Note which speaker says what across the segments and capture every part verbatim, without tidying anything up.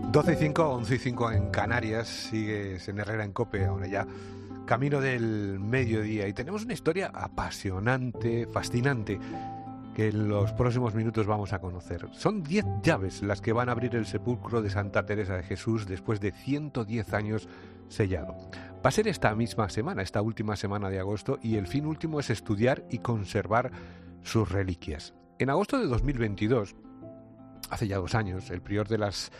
Speaker 1: doce y cinco, once y cinco en Canarias, sigues en Herrera en COPE, ahora ya camino del mediodía, y tenemos una historia apasionante, fascinante, que en los próximos minutos vamos a conocer. Son diez llaves las que van a abrir el sepulcro de Santa Teresa de Jesús después de ciento diez años sellado. Va a ser esta misma semana, esta última semana de agosto, y el fin último es estudiar y conservar sus reliquias. En agosto de dos mil veintidós, hace ya dos años, el prior de las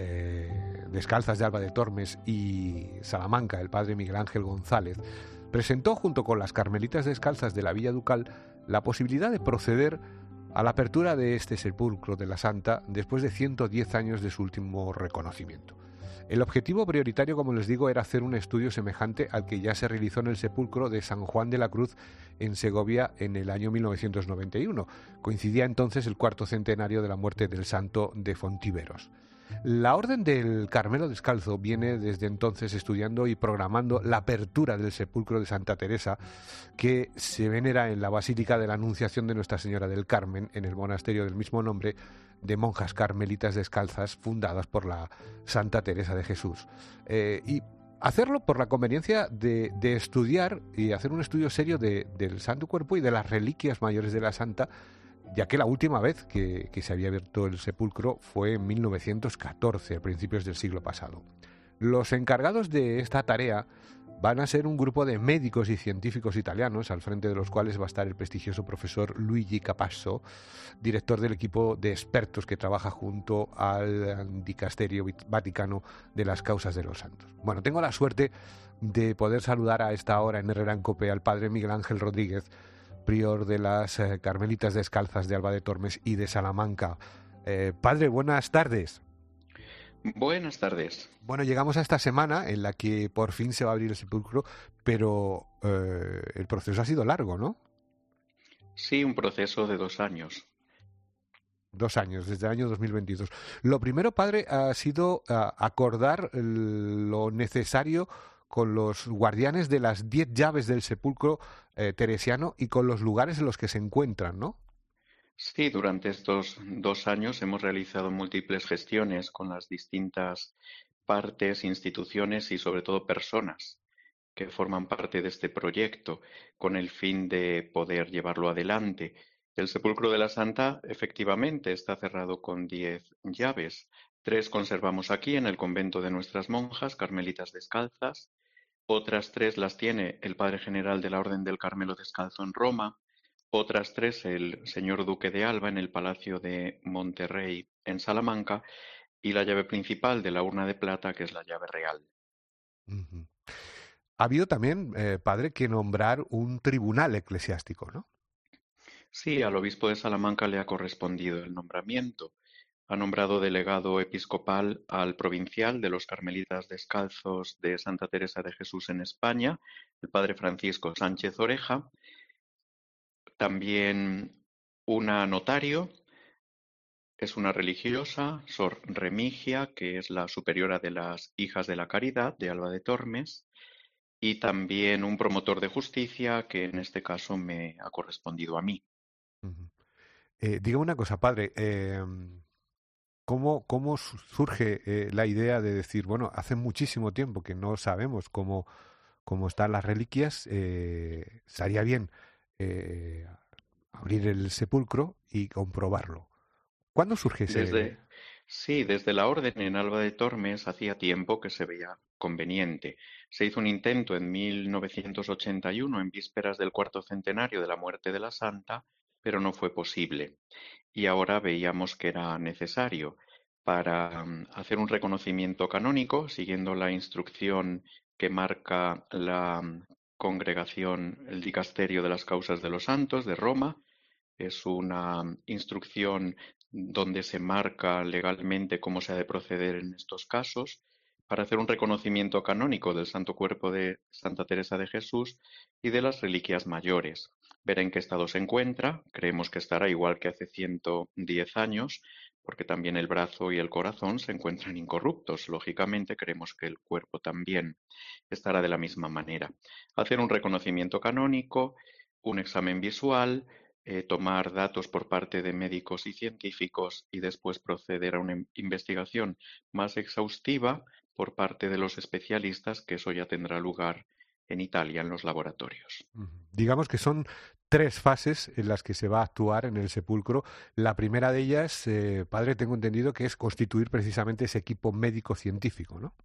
Speaker 1: eh, Descalzas de Alba de Tormes y Salamanca, el padre Miguel Ángel González, presentó junto con las Carmelitas Descalzas de la Villa Ducal la posibilidad de proceder a la apertura de este sepulcro de la Santa después de ciento diez años de su último reconocimiento. El objetivo prioritario, como les digo, era hacer un estudio semejante al que ya se realizó en el sepulcro de San Juan de la Cruz en Segovia en el año mil novecientos noventa y uno. Coincidía entonces el cuarto centenario de la muerte del santo de Fontiveros. La Orden del Carmelo Descalzo viene desde entonces estudiando y programando la apertura del sepulcro de Santa Teresa, que se venera en la Basílica de la Anunciación de Nuestra Señora del Carmen, en el monasterio del mismo nombre, de monjas carmelitas descalzas fundadas por la Santa Teresa de Jesús. Eh, y hacerlo por la conveniencia de, de estudiar y hacer un estudio serio de, del Santo Cuerpo y de las reliquias mayores de la Santa, ya que la última vez que, que se había abierto el sepulcro fue en mil novecientos catorce, a principios del siglo pasado. Los encargados de esta tarea van a ser un grupo de médicos y científicos italianos, al frente de los cuales va a estar el prestigioso profesor Luigi Capasso, director del equipo de expertos que trabaja junto al Dicasterio Vaticano de las Causas de los Santos. Bueno, tengo la suerte de poder saludar a esta hora en Herrera en COPE al padre Miguel Ángel Rodríguez, prior de las eh, Carmelitas Descalzas de Alba de Tormes y de Salamanca. Eh, padre, buenas tardes.
Speaker 2: Buenas tardes.
Speaker 1: Bueno, llegamos a esta semana en la que por fin se va a abrir el sepulcro, pero eh, el proceso ha sido largo, ¿no?
Speaker 2: Sí, un proceso de dos años.
Speaker 1: Dos años, desde el año dos mil veintidós. Lo primero, padre, ha sido uh, acordar lo necesario con los guardianes de las diez llaves del sepulcro eh, teresiano y con los lugares en los que se encuentran, ¿no?
Speaker 2: Sí, durante estos dos años hemos realizado múltiples gestiones con las distintas partes, instituciones y sobre todo personas que forman parte de este proyecto con el fin de poder llevarlo adelante. El sepulcro de la Santa efectivamente está cerrado con diez llaves. Tres conservamos aquí en el convento de nuestras monjas, carmelitas descalzas. Otras tres las tiene el padre general de la Orden del Carmelo Descalzo en Roma. Otras tres el señor duque de Alba en el Palacio de Monterrey en Salamanca. Y la llave principal de la urna de plata, que es la llave real.
Speaker 1: Uh-huh. Ha habido también, eh, padre, que nombrar un tribunal eclesiástico, ¿no?
Speaker 2: Sí, al obispo de Salamanca le ha correspondido el nombramiento. Ha nombrado delegado episcopal al provincial de los Carmelitas Descalzos de Santa Teresa de Jesús en España, el padre Francisco Sánchez Oreja. También una notario, es una religiosa, Sor Remigia, que es la superiora de las Hijas de la Caridad de Alba de Tormes. Y también un promotor de justicia, que en este caso me ha correspondido a mí.
Speaker 1: Uh-huh. Eh, diga una cosa, padre, eh, ¿cómo, cómo surge eh, la idea de decir, bueno, hace muchísimo tiempo que no sabemos cómo, cómo están las reliquias, eh, estaría bien eh, abrir el sepulcro y comprobarlo? ¿Cuándo surge ese...?
Speaker 2: Desde, sí, desde la orden en Alba de Tormes hacía tiempo que se veía conveniente. Se hizo un intento en mil novecientos ochenta y uno, en vísperas del cuarto centenario de la muerte de la Santa, pero no fue posible. Y ahora veíamos que era necesario para mm, hacer un reconocimiento canónico, siguiendo la instrucción que marca la mm, congregación, el Dicasterio de las Causas de los Santos de Roma. Es una mm, instrucción donde se marca legalmente cómo se ha de proceder en estos casos, para hacer un reconocimiento canónico del Santo Cuerpo de Santa Teresa de Jesús y de las reliquias mayores. Ver en qué estado se encuentra. Creemos que estará igual que hace ciento diez años, porque también el brazo y el corazón se encuentran incorruptos. Lógicamente, creemos que el cuerpo también estará de la misma manera. Hacer un reconocimiento canónico, un examen visual, eh, tomar datos por parte de médicos y científicos y después proceder a una in- investigación más exhaustiva por parte de los especialistas, que eso ya tendrá lugar en Italia, en los laboratorios.
Speaker 1: Ujú. Digamos que son tres fases en las que se va a actuar en el sepulcro. La primera de ellas, eh, padre, tengo entendido que es constituir precisamente ese equipo médico-científico, ¿no?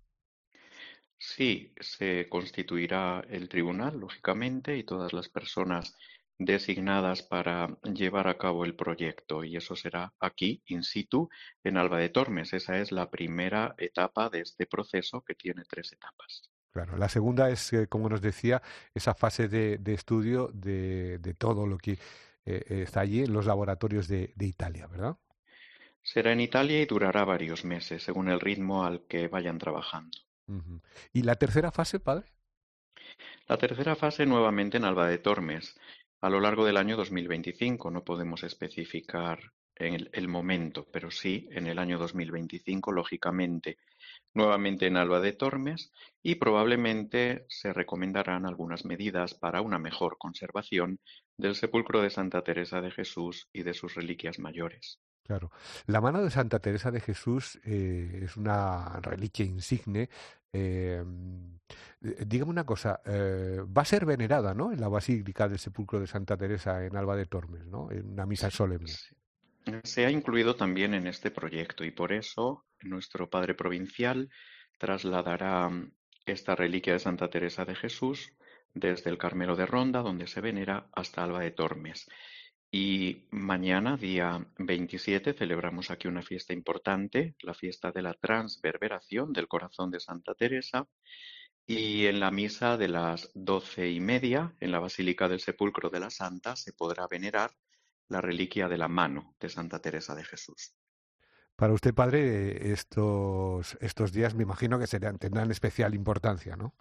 Speaker 2: Sí, se constituirá el tribunal, lógicamente, y todas las personas designadas para llevar a cabo el proyecto, y eso será aquí, in situ, en Alba de Tormes. Esa es la primera etapa de este proceso, que tiene tres etapas.
Speaker 1: Claro. La segunda es, eh, como nos decía, esa fase de, de estudio de, de todo lo que eh, está allí en los laboratorios de, de Italia, ¿verdad?
Speaker 2: Será en Italia y durará varios meses, según el ritmo al que vayan trabajando.
Speaker 1: Ujú. ¿Y la tercera fase, padre?
Speaker 2: La tercera fase nuevamente en Alba de Tormes, a lo largo del año dos mil veinticinco. No podemos especificar el, el momento, pero sí en el año dos mil veinticinco, lógicamente, nuevamente en Alba de Tormes, y probablemente se recomendarán algunas medidas para una mejor conservación del sepulcro de Santa Teresa de Jesús y de sus reliquias mayores.
Speaker 1: Claro. La mano de Santa Teresa de Jesús eh, es una reliquia insigne. Eh, eh, dígame una cosa, eh, va a ser venerada, ¿no? En la Basílica del Sepulcro de Santa Teresa en Alba de Tormes, ¿no? En una misa solemne.
Speaker 2: Se se ha incluido también en este proyecto, y por eso nuestro padre provincial trasladará mm, esta reliquia de Santa Teresa de Jesús desde el Carmelo de Ronda, donde se venera, hasta Alba de Tormes. Y mañana, día veintisiete, celebramos aquí una fiesta importante, la fiesta de la Transverberación del Corazón de Santa Teresa, y en la misa de las doce y media, en la Basílica del Sepulcro de la Santa, se podrá venerar la reliquia de la mano de Santa Teresa de Jesús.
Speaker 1: Para usted, padre, estos, estos días me imagino que serán, tendrán especial importancia, ¿no?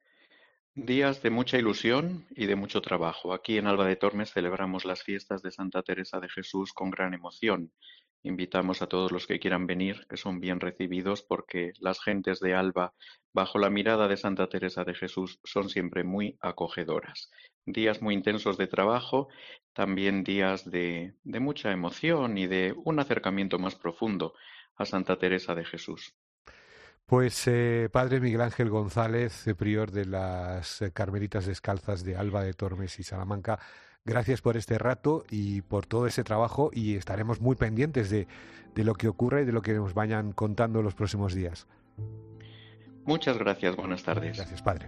Speaker 2: Días de mucha ilusión y de mucho trabajo. Aquí en Alba de Tormes celebramos las fiestas de Santa Teresa de Jesús con gran emoción. Invitamos a todos los que quieran venir, que son bien recibidos, porque las gentes de Alba, bajo la mirada de Santa Teresa de Jesús, son siempre muy acogedoras. Días muy intensos de trabajo, también días de, de mucha emoción y de un acercamiento más profundo a Santa Teresa de Jesús.
Speaker 1: Pues eh, padre Miguel Ángel González, eh, prior de las eh, Carmelitas Descalzas de Alba de Tormes y Salamanca, gracias por este rato y por todo ese trabajo, y estaremos muy pendientes de, de lo que ocurre y de lo que nos vayan contando los próximos días.
Speaker 2: Muchas gracias, buenas tardes.
Speaker 1: Gracias, padre.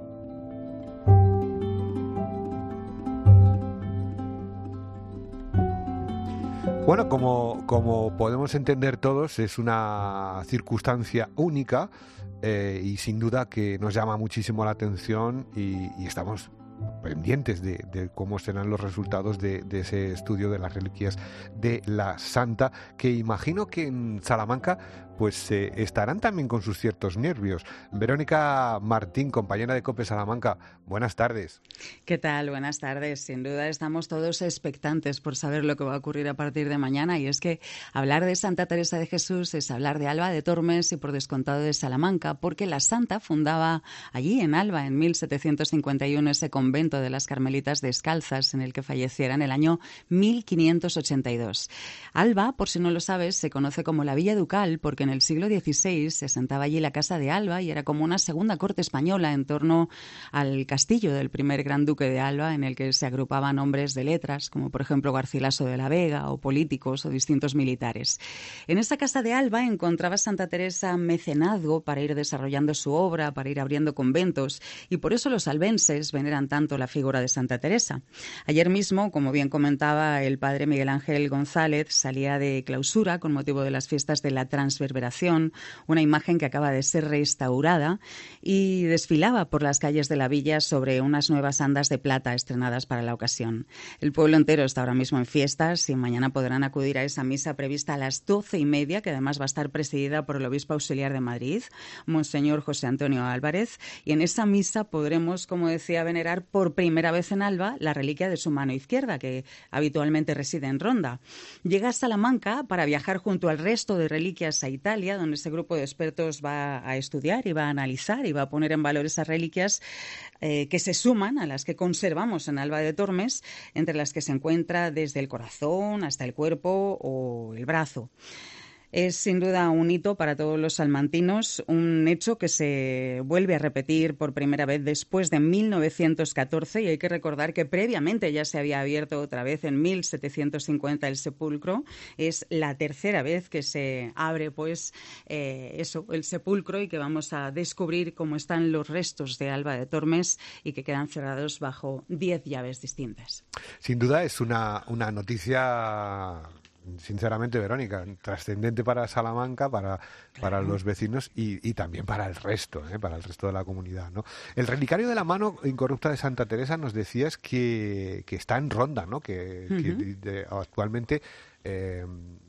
Speaker 1: Bueno, como, como podemos entender todos, es una circunstancia única eh, y sin duda que nos llama muchísimo la atención, y, y estamos pendientes de, de cómo serán los resultados de, de ese estudio de las reliquias de la Santa, que imagino que en Salamanca pues eh, estarán también con sus ciertos nervios. Verónica Martín, compañera de COPE Salamanca, buenas tardes.
Speaker 3: ¿Qué tal? Buenas tardes. Sin duda estamos todos expectantes por saber lo que va a ocurrir a partir de mañana, y es que hablar de Santa Teresa de Jesús es hablar de Alba de Tormes y por descontado de Salamanca, porque la Santa fundaba allí en Alba en mil setecientos cincuenta y uno ese convento de las Carmelitas Descalzas en el que falleciera en el año mil quinientos ochenta y dos. Alba, por si no lo sabes, se conoce como la Villa Ducal porque en el siglo dieciséis se asentaba allí la Casa de Alba y era como una segunda corte española en torno al castillo del primer gran duque de Alba, en el que se agrupaban hombres de letras, como por ejemplo Garcilaso de la Vega, o políticos o distintos militares. En esta Casa de Alba encontraba Santa Teresa mecenazgo para ir desarrollando su obra, para ir abriendo conventos, y por eso los albenses veneran tanto la figura de Santa Teresa. Ayer mismo, como bien comentaba el padre Miguel Ángel González, salía de clausura con motivo de las fiestas de la Transverberación, una imagen que acaba de ser restaurada y desfilaba por las calles de la villa sobre unas nuevas andas de plata estrenadas para la ocasión. El pueblo entero está ahora mismo en fiestas y mañana podrán acudir a esa misa prevista a las doce y media, que además va a estar presidida por el obispo auxiliar de Madrid, Monseñor José Antonio Álvarez, y en esa misa podremos, como decía, venerar por por primera vez en Alba la reliquia de su mano izquierda, que habitualmente reside en Ronda. Llega a Salamanca para viajar junto al resto de reliquias a Italia, donde ese grupo de expertos va a estudiar y va a analizar y va a poner en valor esas reliquias eh, que se suman a las que conservamos en Alba de Tormes, entre las que se encuentra desde el corazón hasta el cuerpo o el brazo. Es sin duda un hito para todos los salmantinos, un hecho que se vuelve a repetir por primera vez después de mil novecientos catorce, y hay que recordar que previamente ya se había abierto otra vez en mil setecientos cincuenta el sepulcro. Es la tercera vez que se abre pues eh, eso, el sepulcro, y que vamos a descubrir cómo están los restos de Alba de Tormes y que quedan cerrados bajo diez llaves distintas.
Speaker 1: Sin duda es una, una noticia, sinceramente, Verónica, trascendente para Salamanca, para, para claro. los vecinos y, y también para el resto, ¿eh? para el resto de la comunidad, ¿no? El relicario de la mano incorrupta de Santa Teresa, nos decías que, que está en Ronda, ¿no? Que, uh-huh. que de, actualmente eh,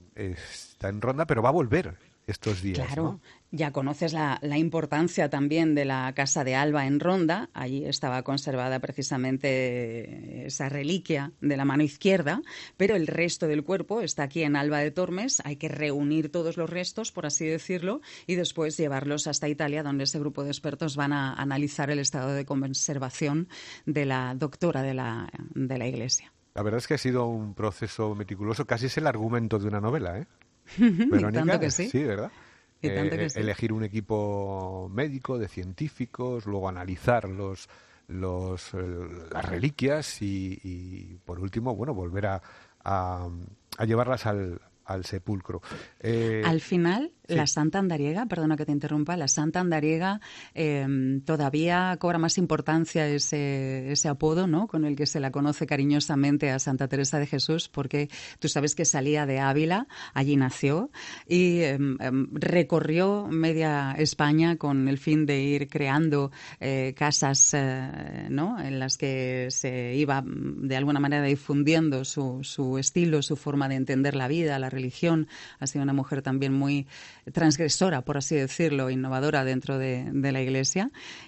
Speaker 1: está en Ronda, pero va a volver estos días,
Speaker 3: claro.
Speaker 1: ¿no?
Speaker 3: Ya conoces la, la importancia también de la Casa de Alba en Ronda. Allí estaba conservada precisamente esa reliquia de la mano izquierda, pero el resto del cuerpo está aquí en Alba de Tormes. Hay que reunir todos los restos, por así decirlo, y después llevarlos hasta Italia, donde ese grupo de expertos van a analizar el estado de conservación de la doctora de la, de la Iglesia.
Speaker 1: La verdad es que ha sido un proceso meticuloso, casi es el argumento de una novela, ¿eh?
Speaker 3: Verónica, tanto que sí.
Speaker 1: Sí, ¿verdad?
Speaker 3: Y tanto que
Speaker 1: eh,
Speaker 3: sí.
Speaker 1: Elegir un equipo médico, de científicos, luego analizar los, los, eh, las reliquias y, y, por último, bueno, volver a, a, a llevarlas al, al sepulcro.
Speaker 3: Eh, al final, sí. la Santa Andariega, perdona que te interrumpa, la Santa Andariega eh, todavía cobra más importancia ese, ese apodo, ¿no?, con el que se la conoce cariñosamente a Santa Teresa de Jesús, porque tú sabes que salía de Ávila, allí nació, y eh, eh, recorrió media España con el fin de ir creando eh, casas, eh, ¿no?, en las que se iba de alguna manera difundiendo su, su estilo, su forma de entender la vida, la religión. Ha sido una mujer también muy transgresora, por así decirlo, innovadora dentro de, de la Iglesia,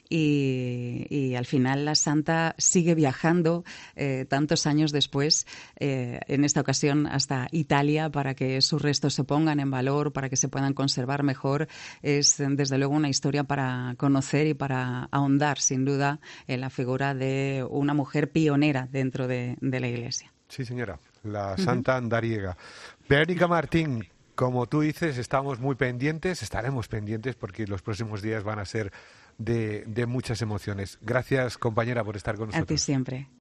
Speaker 3: y, y al final la santa sigue viajando eh, tantos años después, eh, en esta ocasión hasta Italia, para que sus restos se pongan en valor, para que se puedan conservar mejor. Es desde luego una historia para conocer y para ahondar, sin duda, en la figura de una mujer pionera dentro de, de la Iglesia.
Speaker 1: Sí, señora, la Santa Andariega. Verónica Martín, como tú dices, estamos muy pendientes, estaremos pendientes porque los próximos días van a ser de, de muchas emociones. Gracias, compañera, por estar con nosotros.
Speaker 3: A ti siempre.